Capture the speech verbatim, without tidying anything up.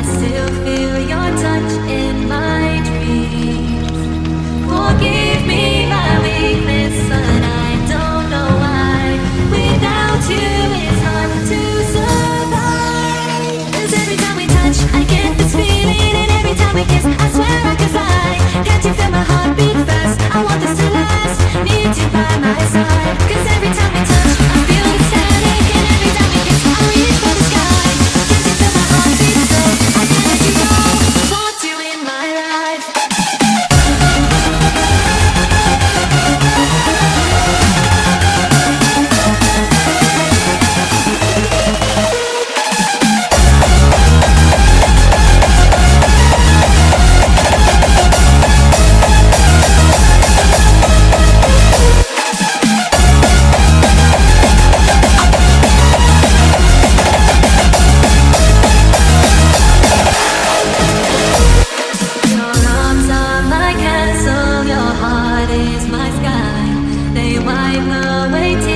still feel your touch in my dreams. Forgive me my weakness, but I don't know why. Without you, it's hard to survive. 'Cause every time we touch, I get this feeling, and every time we kiss, I swear I could fly. Can't you feel my heart beat fast? I want this to last. Need you by my side. 'Cause every time we touch, I feel the static, and every time we kiss, I reach for the sky. Can't you feel my heart beat so? I can't let you go. Want you in my life. Your arms are my castle, your heart is my sky. They wipe away tears.